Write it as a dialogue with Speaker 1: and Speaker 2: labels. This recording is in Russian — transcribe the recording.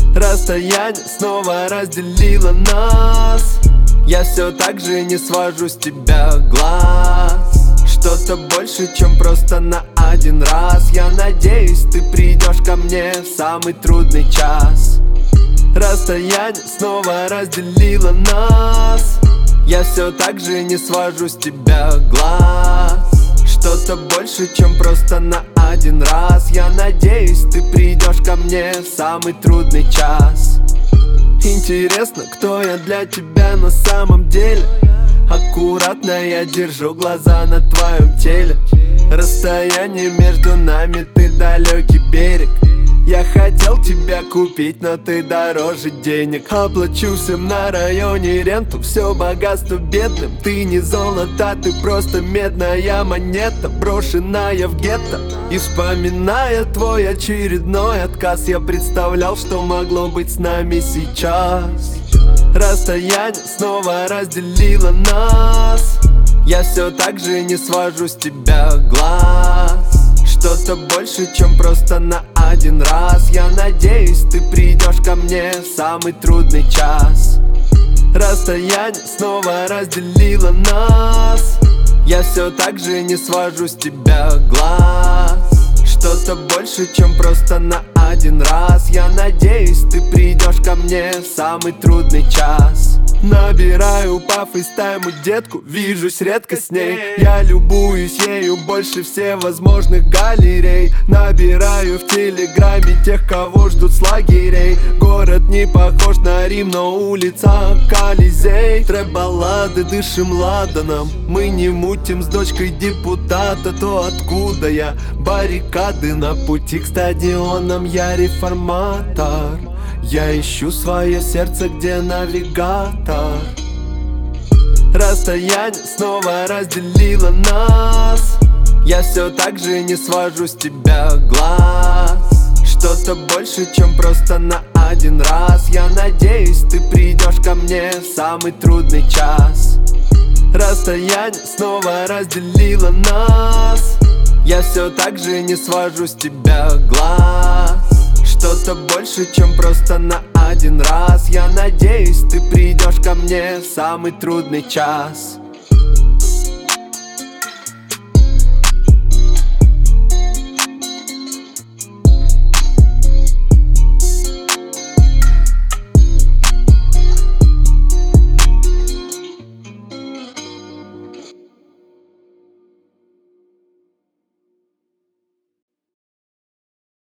Speaker 1: Расстояние снова разделило нас. Я все так же не свожу с тебя глаз. Что-то больше, чем просто на один раз. Я надеюсь, ты придешь ко мне в самый трудный час. Расстояние снова разделило нас. Я все так же не свожу с тебя глаз. Что-то больше, чем просто на один раз. Я надеюсь, ты придешь ко мне в самый трудный час. Интересно, кто я для тебя на самом деле? Аккуратно я держу глаза на твоем теле. Расстояние между нами, ты далекий берег. Я хотел тебя купить, но ты дороже денег. Оплачу всем на районе ренту, все богатство бедным. Ты не золото, ты просто медная монета, брошенная в гетто. И вспоминая твой очередной отказ, я представлял, что могло быть с нами сейчас. Расстояние снова разделило нас. Я все так же не свожу с тебя глаз. Что-то больше, чем просто на один раз. Я надеюсь, ты придешь ко мне в самый трудный час. Расстояние снова разделило нас. Я все так же не свожу с тебя глаз. Что-то больше, чем просто на один раз. Я надеюсь, ты придешь ко мне в самый трудный час. Набираю по фейстайму детку, вижусь редко с ней. Я любуюсь ею больше всевозможных галерей. Набираю в телеграме тех, кого ждут с лагерей. Город не похож на Рим, но улица Колизей. Трэп-баллады, дышим ладаном. Мы не мутим с дочкой депутата. То откуда я? Баррикады на пути к стадионам. Я реформатор. Я ищу свое сердце, где навигатор. Расстояние снова разделило нас. Я все так же не свожу с тебя глаз. Что-то больше, чем просто на один раз. Я надеюсь, ты придешь ко мне в самый трудный час. Расстояние снова разделило нас. Я все так же не свожу с тебя глаз. Что-то больше, чем просто на один раз. Я надеюсь, ты придешь ко мне в самый трудный час.